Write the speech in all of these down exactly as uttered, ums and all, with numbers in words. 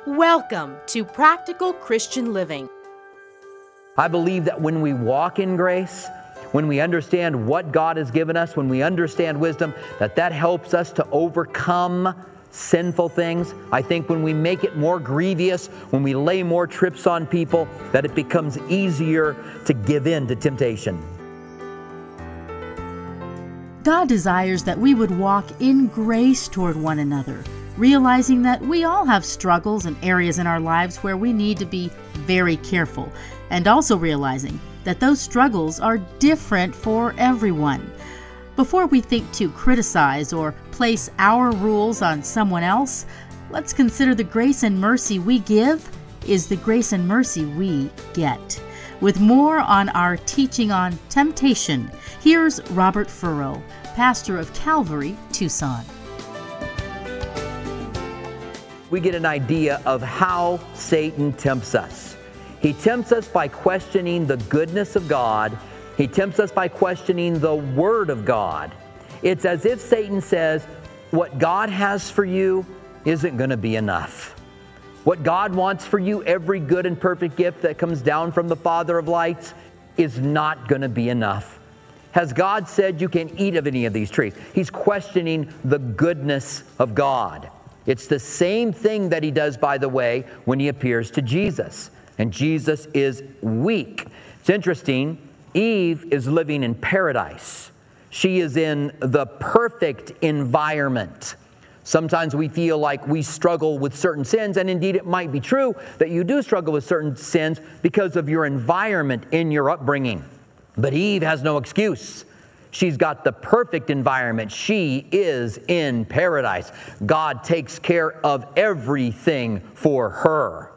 Welcome to Practical Christian Living. I believe that when we walk in grace, when we understand what God has given us, when we understand wisdom, that that helps us to overcome sinful things. I think when we make it more grievous, when we lay more trips on people, that it becomes easier to give in to temptation. God desires that we would walk in grace toward one another, realizing that we all have struggles and areas in our lives where we need to be very careful, and also realizing that those struggles are different for everyone. Before we think to criticize or place our rules on someone else, let's consider the grace and mercy we give is the grace and mercy we get. With more on our teaching on temptation, here's Robert Furrow, pastor of Calvary, Tucson. We get an idea of how Satan tempts us. He tempts us by questioning the goodness of God. He tempts us by questioning the Word of God. It's as if Satan says, what God has for you isn't going to be enough. What God wants for you, every good and perfect gift that comes down from the Father of lights, is not going to be enough. Has God said you can eat of any of these trees? He's questioning the goodness of God. It's the same thing that he does, by the way, when he appears to Jesus. And Jesus is weak. It's interesting. Eve is living in paradise. She is in the perfect environment. Sometimes we feel like we struggle with certain sins, and indeed it might be true that you do struggle with certain sins because of your environment in your upbringing. But Eve has no excuse. She's got the perfect environment. She is in paradise. God takes care of everything for her.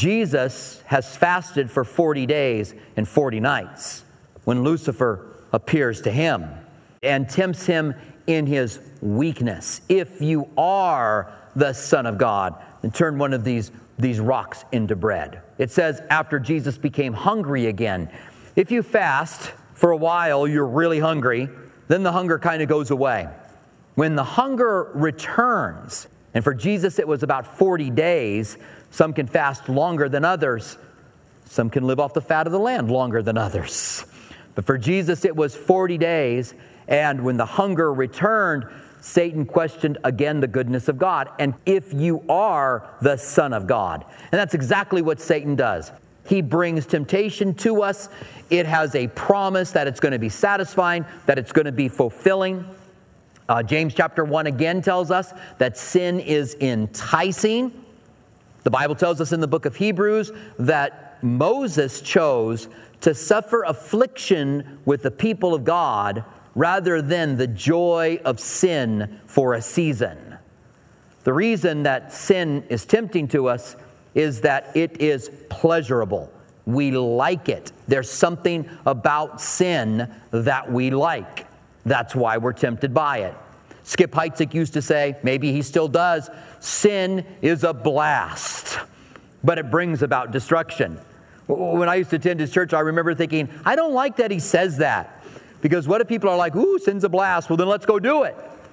Jesus has fasted for forty days and forty nights when Lucifer appears to him and tempts him in his weakness. If you are the Son of God, then turn one of these, these rocks into bread. It says after Jesus became hungry again, if you fast for a while, you're really hungry, then the hunger kind of goes away. When the hunger returns, and for Jesus it was about forty days, some can fast longer than others. Some can live off the fat of the land longer than others. But for Jesus it was forty days, and when the hunger returned, Satan questioned again the goodness of God. And if you are the Son of God. And that's exactly what Satan does. He brings temptation to us. It has a promise that it's going to be satisfying, that it's going to be fulfilling. Uh, James chapter one again tells us that sin is enticing. The Bible tells us in the book of Hebrews that Moses chose to suffer affliction with the people of God rather than the joy of sin for a season. The reason that sin is tempting to us is that it is pleasurable. We like it. There's something about sin that we like. That's why we're tempted by it. Skip Heitzig used to say, maybe he still does, sin is a blast, but it brings about destruction. When I used to attend his church, I remember thinking, I don't like that he says that. Because what if people are like, ooh, sin's a blast, well then let's go do it.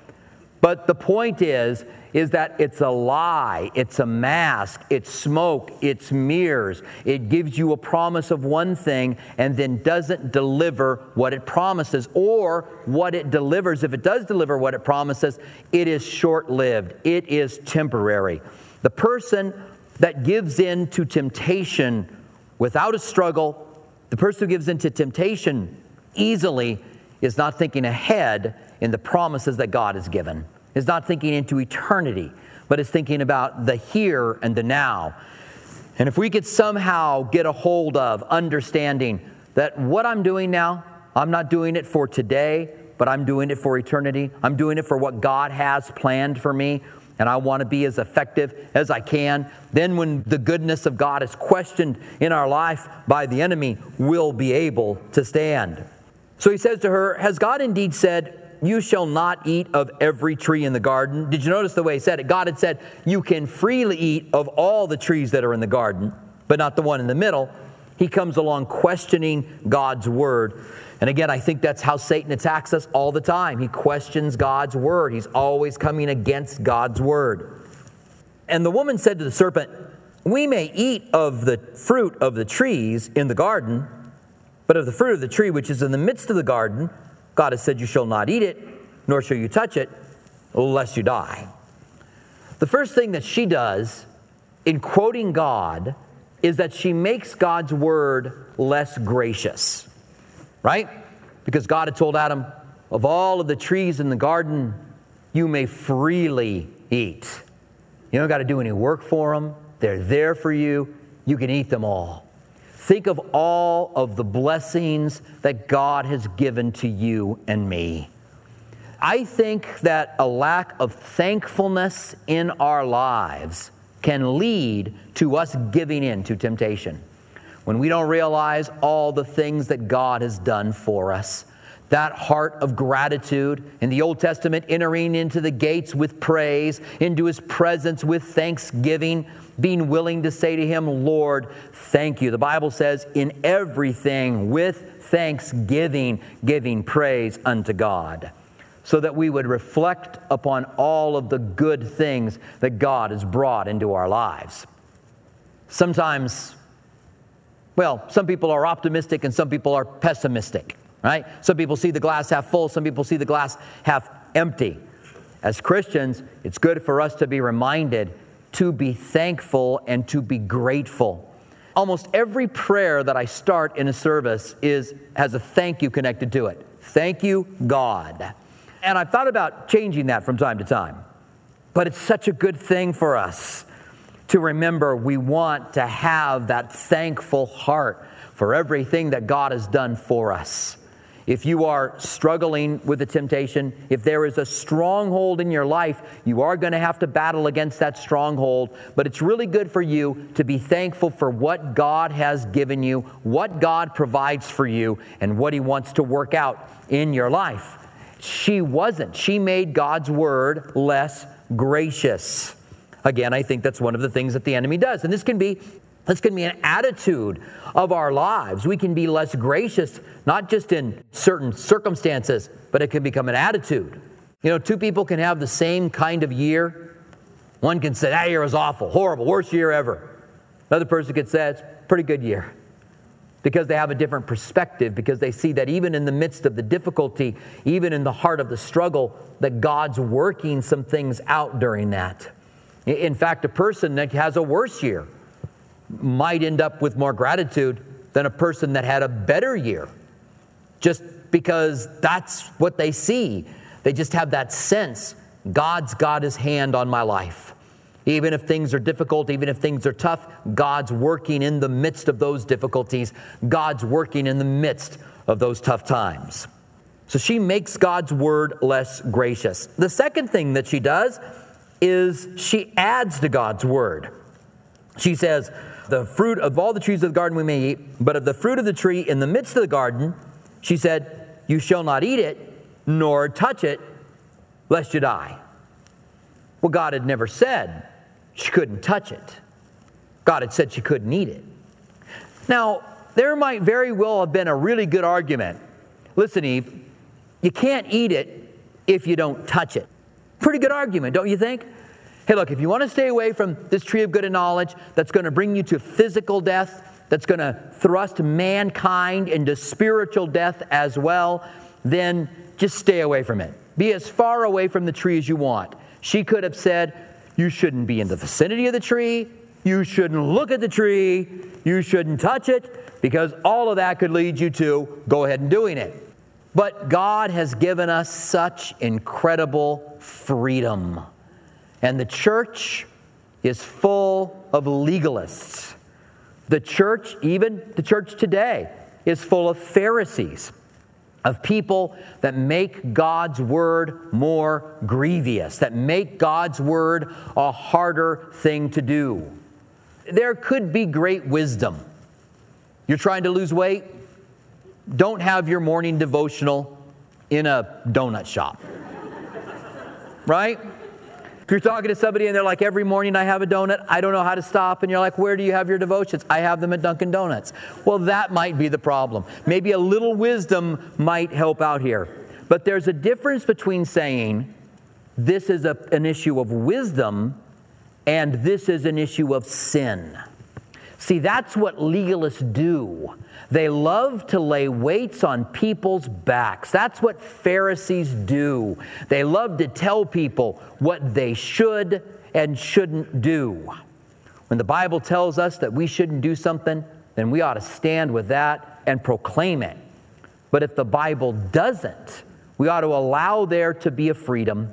But the point is, is that it's a lie, it's a mask, it's smoke, it's mirrors. It gives you a promise of one thing and then doesn't deliver what it promises. Or what it delivers, if it does deliver what it promises, it is short-lived, it is temporary. The person that gives in to temptation without a struggle, the person who gives in to temptation easily is not thinking ahead in the promises that God has given. Is not thinking into eternity, but is thinking about the here and the now. And if we could somehow get a hold of understanding that what I'm doing now, I'm not doing it for today, but I'm doing it for eternity. I'm doing it for what God has planned for me, and I want to be as effective as I can. Then when the goodness of God is questioned in our life by the enemy, we'll be able to stand. So he says to her, has God indeed said, you shall not eat of every tree in the garden? Did you notice the way he said it? God had said, you can freely eat of all the trees that are in the garden, but not the one in the middle. He comes along questioning God's word. And again, I think that's how Satan attacks us all the time. He questions God's word. He's always coming against God's word. And the woman said to the serpent, We may eat of the fruit of the trees in the garden, but of the fruit of the tree which is in the midst of the garden, God has said, you shall not eat it, nor shall you touch it, lest you die. The first thing that she does in quoting God is that she makes God's word less gracious, right? Because God had told Adam, of all of the trees in the garden, you may freely eat. You don't got to do any work for them. They're there for you. You can eat them all. Think of all of the blessings that God has given to you and me. I think that a lack of thankfulness in our lives can lead to us giving in to temptation. When we don't realize all the things that God has done for us, that heart of gratitude, in the Old Testament, entering into the gates with praise, into His presence with thanksgiving, being willing to say to Him, Lord, thank you. The Bible says, in everything with thanksgiving, giving praise unto God, so that we would reflect upon all of the good things that God has brought into our lives. Sometimes, well, some people are optimistic and some people are pessimistic. Right? Some people see the glass half full. Some people see the glass half empty. As Christians, it's good for us to be reminded to be thankful and to be grateful. Almost every prayer that I start in a service is has a thank you connected to it. Thank you, God. And I've thought about changing that from time to time. But it's such a good thing for us to remember we want to have that thankful heart for everything that God has done for us. If you are struggling with a temptation, if there is a stronghold in your life, you are going to have to battle against that stronghold. But it's really good for you to be thankful for what God has given you, what God provides for you, and what He wants to work out in your life. She wasn't. She made God's word less gracious. Again, I think that's one of the things that the enemy does. And this can be This can be an attitude of our lives. We can be less gracious, not just in certain circumstances, but it can become an attitude. You know, two people can have the same kind of year. One can say, that year was awful, horrible, worst year ever. Another person could say, it's a pretty good year. Because they have a different perspective, because they see that even in the midst of the difficulty, even in the heart of the struggle, that God's working some things out during that. In fact, a person that has a worse year might end up with more gratitude than a person that had a better year. Just because that's what they see. They just have that sense, God's got His hand on my life. Even if things are difficult, even if things are tough, God's working in the midst of those difficulties. God's working in the midst of those tough times. So she makes God's word less gracious. The second thing that she does is she adds to God's word. She says, the fruit of all the trees of the garden we may eat, but of the fruit of the tree in the midst of the garden, she said, you shall not eat it, nor touch it, lest you die. Well, God had never said she couldn't touch it. God had said she couldn't eat it. Now, there might very well have been a really good argument. Listen, Eve, you can't eat it if you don't touch it. Pretty good argument, don't you think? Hey, look, if you want to stay away from this tree of good and knowledge that's going to bring you to physical death, that's going to thrust mankind into spiritual death as well, then just stay away from it. Be as far away from the tree as you want. She could have said, you shouldn't be in the vicinity of the tree, you shouldn't look at the tree, you shouldn't touch it, because all of that could lead you to go ahead and doing it. But God has given us such incredible freedom. And the church is full of legalists. The church, even the church today, is full of Pharisees, of people that make God's word more grievous, that make God's word a harder thing to do. There could be great wisdom. You're trying to lose weight? Don't have your morning devotional in a donut shop. Right? If you're talking to somebody and they're like, every morning I have a donut, I don't know how to stop. And you're like, where do you have your devotions? I have them at Dunkin' Donuts. Well, that might be the problem. Maybe a little wisdom might help out here. But there's a difference between saying this is a, an issue of wisdom and this is an issue of sin. See, that's what legalists do. They love to lay weights on people's backs. That's what Pharisees do. They love to tell people what they should and shouldn't do. When the Bible tells us that we shouldn't do something, then we ought to stand with that and proclaim it. But if the Bible doesn't, we ought to allow there to be a freedom.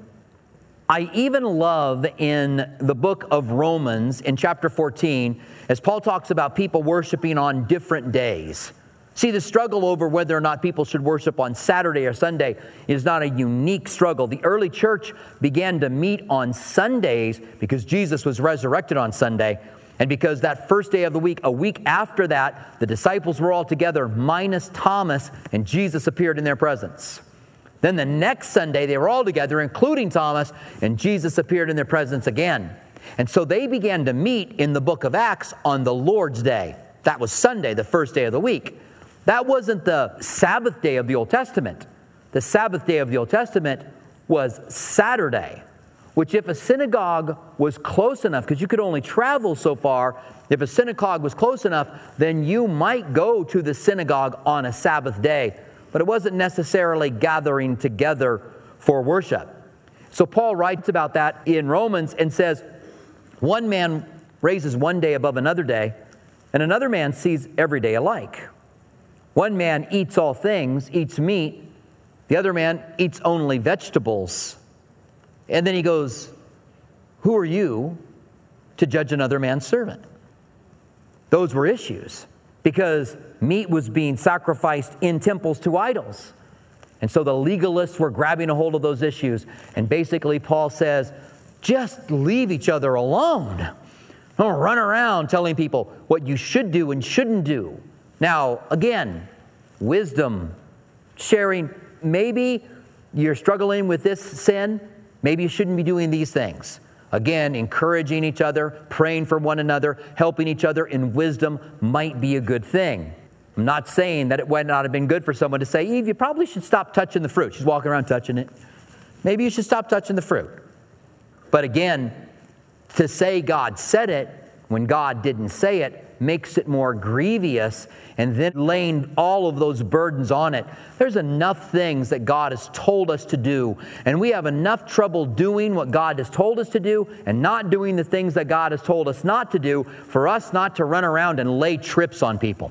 I even love in the book of Romans, in chapter fourteen, as Paul talks about people worshiping on different days. See, the struggle over whether or not people should worship on Saturday or Sunday is not a unique struggle. The early church began to meet on Sundays because Jesus was resurrected on Sunday. And because that first day of the week, a week after that, the disciples were all together, minus Thomas, and Jesus appeared in their presence. Then the next Sunday, they were all together, including Thomas, and Jesus appeared in their presence again. And so they began to meet in the book of Acts on the Lord's Day. That was Sunday, the first day of the week. That wasn't the Sabbath day of the Old Testament. The Sabbath day of the Old Testament was Saturday, which if a synagogue was close enough, because you could only travel so far, if a synagogue was close enough, then you might go to the synagogue on a Sabbath day. But it wasn't necessarily gathering together for worship. So Paul writes about that in Romans and says, one man raises one day above another day, and another man sees every day alike. One man eats all things, eats meat. The other man eats only vegetables. And then he goes, who are you to judge another man's servant? Those were issues because meat was being sacrificed in temples to idols. And so the legalists were grabbing a hold of those issues. And basically Paul says, just leave each other alone. Don't run around telling people what you should do and shouldn't do. Now, again, wisdom, sharing, maybe you're struggling with this sin. Maybe you shouldn't be doing these things. Again, encouraging each other, praying for one another, helping each other in wisdom might be a good thing. I'm not saying that it would not have been good for someone to say, Eve, you probably should stop touching the fruit. She's walking around touching it. Maybe you should stop touching the fruit. But again, to say God said it when God didn't say it makes it more grievous, and then laying all of those burdens on it. There's enough things that God has told us to do, and we have enough trouble doing what God has told us to do and not doing the things that God has told us not to do for us not to run around and lay trips on people.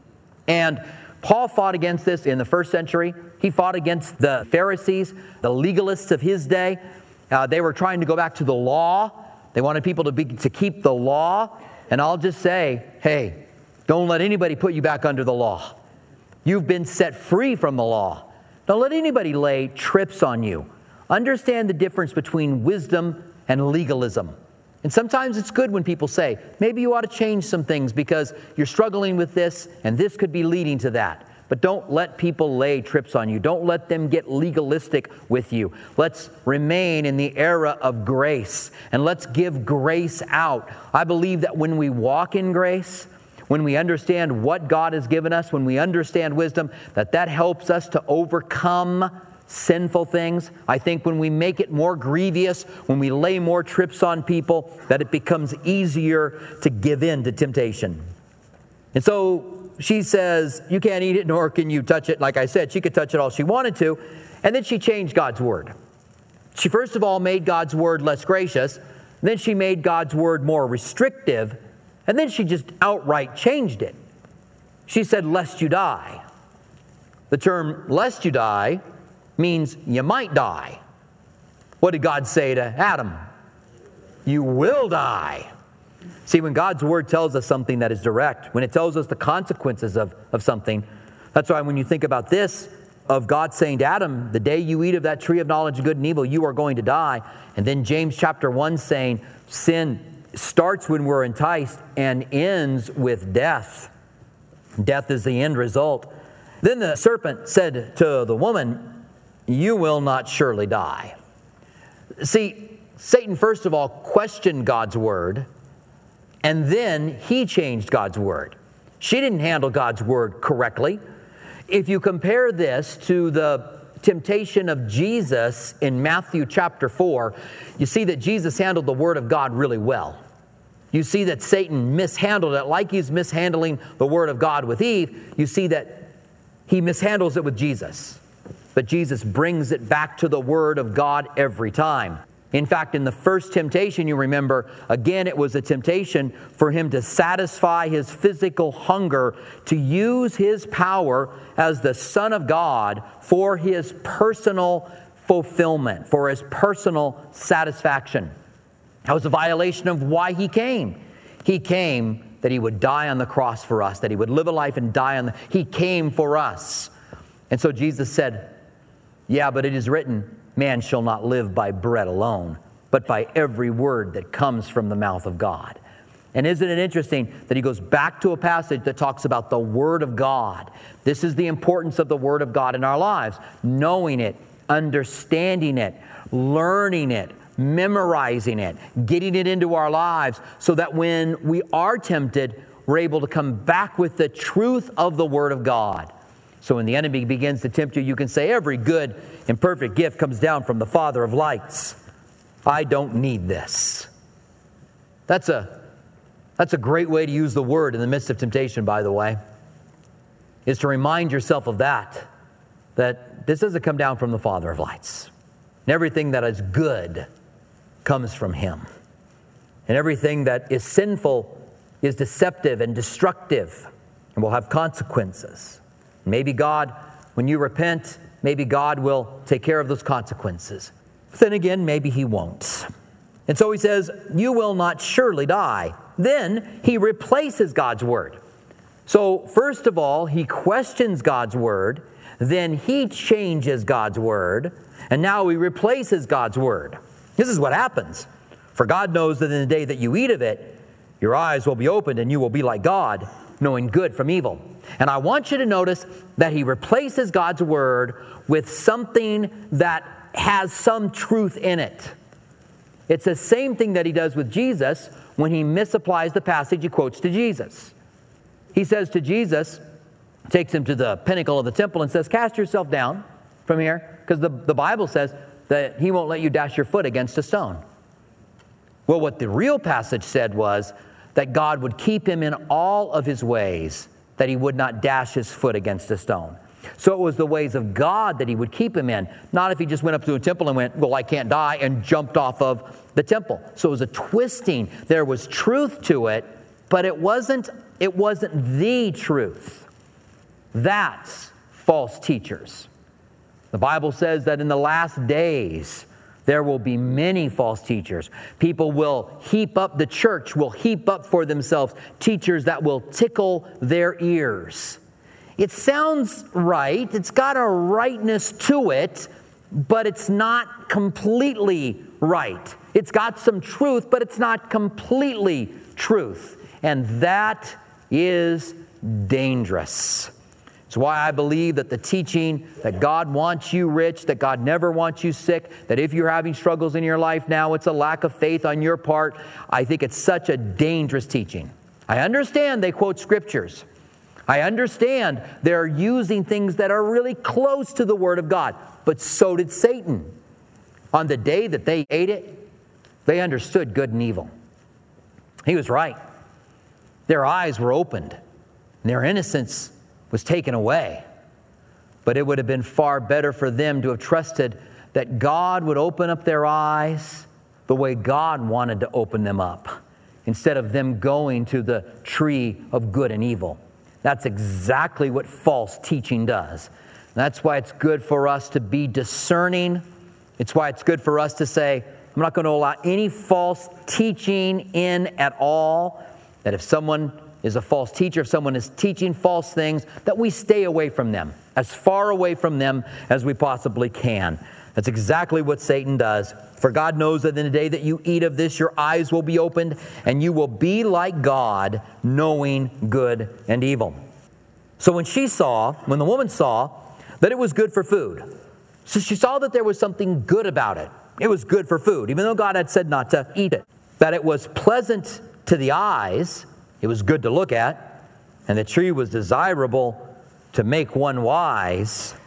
And Paul fought against this in the first century. He fought against the Pharisees, the legalists of his day. Uh, they were trying to go back to the law. They wanted people to be to keep the law. And I'll just say, hey, don't let anybody put you back under the law. You've been set free from the law. Don't let anybody lay trips on you. Understand the difference between wisdom and legalism. And sometimes it's good when people say, maybe you ought to change some things because you're struggling with this and this could be leading to that. But don't let people lay trips on you. Don't let them get legalistic with you. Let's remain in the era of grace, and let's give grace out. I believe that when we walk in grace, when we understand what God has given us, when we understand wisdom, that that helps us to overcome sinful things. I think when we make it more grievous, when we lay more trips on people, that it becomes easier to give in to temptation. And so she says, you can't eat it, nor can you touch it. Like I said, she could touch it all she wanted to. And then she changed God's word. She first of all made God's word less gracious. Then she made God's word more restrictive. And then she just outright changed it. She said, lest you die. The term lest you die means you might die. What did God say to Adam? You will die. See, when God's word tells us something that is direct, when it tells us the consequences of, of something, that's why when you think about this, of God saying to Adam, the day you eat of that tree of knowledge of good and evil, you are going to die. And then James chapter one saying, sin starts when we're enticed and ends with death. Death is the end result. Then the serpent said to the woman, you will not surely die. See, Satan first of all questioned God's word, and then he changed God's word. She didn't handle God's word correctly. If you compare this to the temptation of Jesus in Matthew chapter four, you see that Jesus handled the Word of God really well. You see that Satan mishandled it like he's mishandling the Word of God with Eve. You see that he mishandles it with Jesus. But Jesus brings it back to the Word of God every time. In fact, in the first temptation, you remember, again, it was a temptation for him to satisfy his physical hunger, to use his power as the Son of God for his personal fulfillment, for his personal satisfaction. That was a violation of why he came. He came that he would die on the cross for us, that he would live a life and die on the... He came for us. And so Jesus said, yeah, but it is written, man shall not live by bread alone, but by every word that comes from the mouth of God. And isn't it interesting that he goes back to a passage that talks about the Word of God? This is the importance of the Word of God in our lives. Knowing it, understanding it, learning it, memorizing it, getting it into our lives so that when we are tempted, we're able to come back with the truth of the Word of God. So when the enemy begins to tempt you, you can say, every good and perfect gift comes down from the Father of lights. I don't need this. That's a, that's a great way to use the Word in the midst of temptation, by the way, is to remind yourself of that, that this doesn't come down from the Father of lights. And everything that is good comes from Him. And everything that is sinful is deceptive and destructive and will have consequences. Maybe God, when you repent, maybe God will take care of those consequences. But then again, maybe He won't. And so He says, you will not surely die. Then He replaces God's Word. So first of all, He questions God's Word. Then He changes God's Word. And now He replaces God's Word. This is what happens. For God knows that in the day that you eat of it, your eyes will be opened and you will be like God, knowing good from evil. And I want you to notice that He replaces God's Word with something that has some truth in it. It's the same thing that He does with Jesus when He misapplies the passage He quotes to Jesus. He says to Jesus, takes Him to the pinnacle of the temple and says, cast yourself down from here, because the, the Bible says that He won't let you dash your foot against a stone. Well, what the real passage said was that God would keep him in all of his ways, that he would not dash his foot against a stone. So it was the ways of God that He would keep him in, not if he just went up to a temple and went, well, I can't die, and jumped off of the temple. So it was a twisting. There was truth to it, but it wasn't, it wasn't the truth. That's false teachers. The Bible says that in the last days, there will be many false teachers. People will heap up, the church will heap up for themselves teachers that will tickle their ears. It sounds right. It's got a rightness to it, but it's not completely right. It's got some truth, but it's not completely truth. And that is dangerous. It's why I believe that the teaching that God wants you rich, that God never wants you sick, that if you're having struggles in your life now, it's a lack of faith on your part. I think it's such a dangerous teaching. I understand they quote scriptures. I understand they're using things that are really close to the Word of God. But so did Satan. On the day that they ate it, they understood good and evil. He was right. Their eyes were opened, and their innocence was taken away. But it would have been far better for them to have trusted that God would open up their eyes the way God wanted to open them up, instead of them going to the tree of good and evil. That's exactly what false teaching does. That's why it's good for us to be discerning. It's why it's good for us to say, I'm not going to allow any false teaching in at all. That if someone is a false teacher, if someone is teaching false things, that we stay away from them, as far away from them as we possibly can. That's exactly what Satan does. For God knows that in the day that you eat of this, your eyes will be opened, and you will be like God, knowing good and evil. So when she saw, when the woman saw that it was good for food, so she saw that there was something good about it. It was good for food, even though God had said not to eat it. That it was pleasant to the eyes, it was good to look at, and the tree was desirable to make one wise.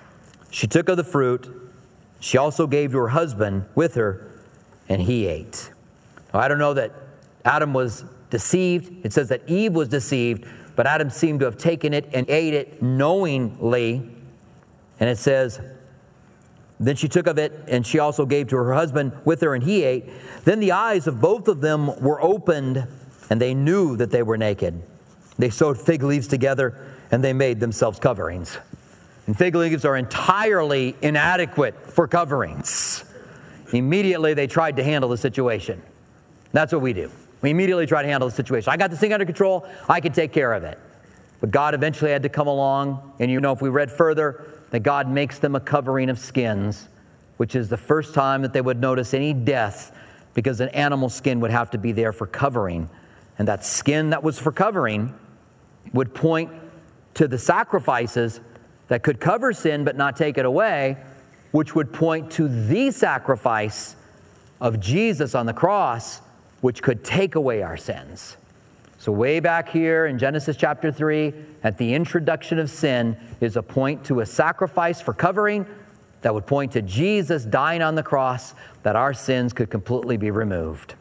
She took of the fruit. She also gave to her husband with her, and he ate. Now, I don't know that Adam was deceived. It says that Eve was deceived, but Adam seemed to have taken it and ate it knowingly. And it says, then she took of it, and she also gave to her husband with her, and he ate. Then the eyes of both of them were opened, and they knew that they were naked. They sewed fig leaves together, and they made themselves coverings. And fig leaves are entirely inadequate for coverings. Immediately, they tried to handle the situation. That's what we do. We immediately try to handle the situation. I got this thing under control. I can take care of it. But God eventually had to come along. And you know, if we read further, that God makes them a covering of skins, which is the first time that they would notice any death, because an animal skin would have to be there for covering. And that skin that was for covering would point to the sacrifices that could cover sin but not take it away, which would point to the sacrifice of Jesus on the cross, which could take away our sins. So way back here in Genesis chapter three, at the introduction of sin, is a point to a sacrifice for covering that would point to Jesus dying on the cross, that our sins could completely be removed.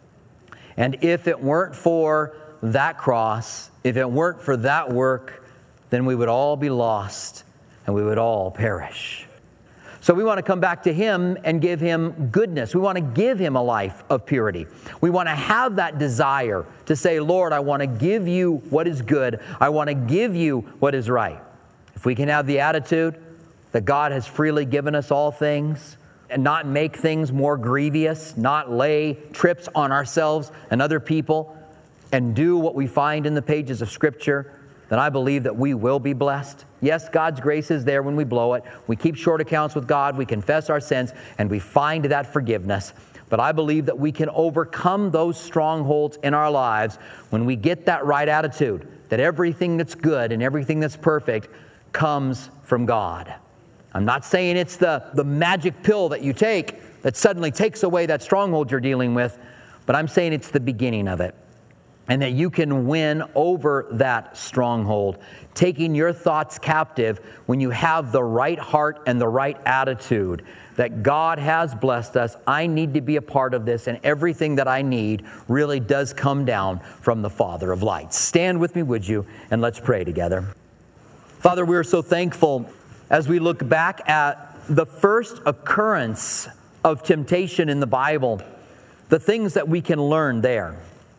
And if it weren't for that cross, if it weren't for that work, then we would all be lost and we would all perish. So we want to come back to Him and give Him goodness. We want to give Him a life of purity. We want to have that desire to say, Lord, I want to give you what is good. I want to give you what is right. If we can have the attitude that God has freely given us all things and not make things more grievous, not lay trips on ourselves and other people, and do what we find in the pages of Scripture, then I believe that we will be blessed. Yes, God's grace is there when we blow it. We keep short accounts with God. We confess our sins, and we find that forgiveness. But I believe that we can overcome those strongholds in our lives when we get that right attitude, that everything that's good and everything that's perfect comes from God. I'm not saying it's the, the magic pill that you take that suddenly takes away that stronghold you're dealing with, but I'm saying it's the beginning of it. And that you can win over that stronghold, taking your thoughts captive when you have the right heart and the right attitude that God has blessed us. I need to be a part of this, and everything that I need really does come down from the Father of lights. Stand with me, would you, and let's pray together. Father, we are so thankful as we look back at the first occurrence of temptation in the Bible, the things that we can learn there.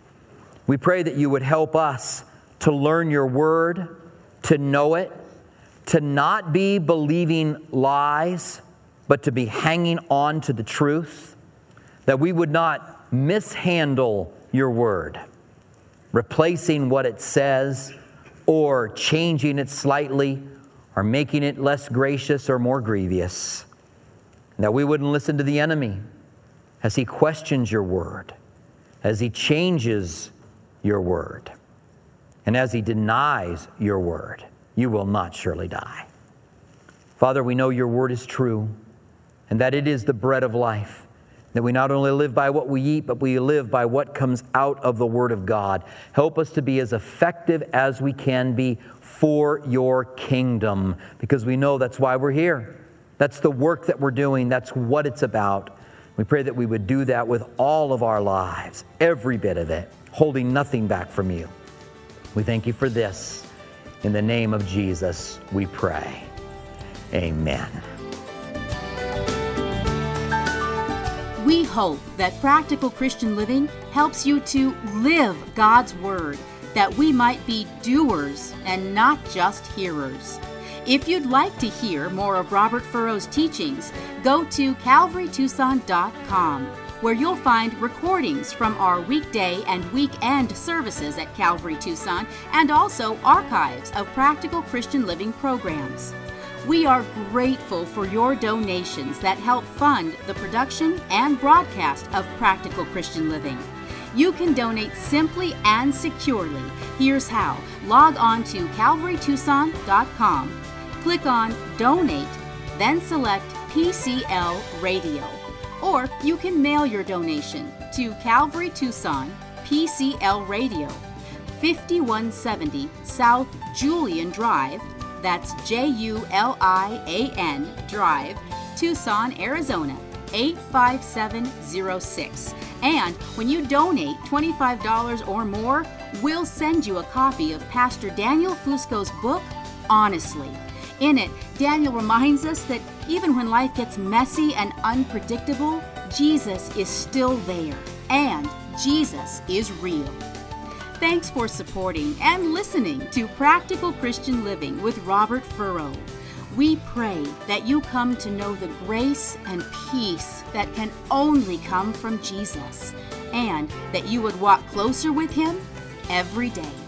We pray that you would help us to learn your word, to know it, to not be believing lies, but to be hanging on to the truth, that we would not mishandle your word, replacing what it says or changing it slightly or making it less gracious or more grievous, and that we wouldn't listen to the enemy as he questions your word, as he changes your word. And as he denies your word, you will not surely die. Father, we know your word is true and that it is the bread of life, that we not only live by what we eat, but we live by what comes out of the word of God. Help us to be as effective as we can be for your kingdom, because we know that's why we're here. That's the work that we're doing. That's what it's about. We pray that we would do that with all of our lives, every bit of it, holding nothing back from you. We thank you for this. In the name of Jesus, we pray. Amen. We hope that Practical Christian Living helps you to live God's Word, that we might be doers and not just hearers. If you'd like to hear more of Robert Furrow's teachings, go to calvary tucson dot com, where you'll find recordings from our weekday and weekend services at Calvary Tucson, and also archives of Practical Christian Living programs. We are grateful for your donations that help fund the production and broadcast of Practical Christian Living. You can donate simply and securely. Here's how. Log on to calvary tucson dot com, click on Donate, then select P C L Radio. Or you can mail your donation to Calvary Tucson, P C L Radio, fifty-one seventy South Julian Drive, That's J U L I A N Drive, Tucson, Arizona, eight five seven zero six. And when you donate twenty-five dollars or more, we'll send you a copy of Pastor Daniel Fusco's book, Honestly. In it, Daniel reminds us that even when life gets messy and unpredictable, Jesus is still there, and Jesus is real. Thanks for supporting and listening to Practical Christian Living with Robert Furrow. We pray that you come to know the grace and peace that can only come from Jesus, and that you would walk closer with Him every day.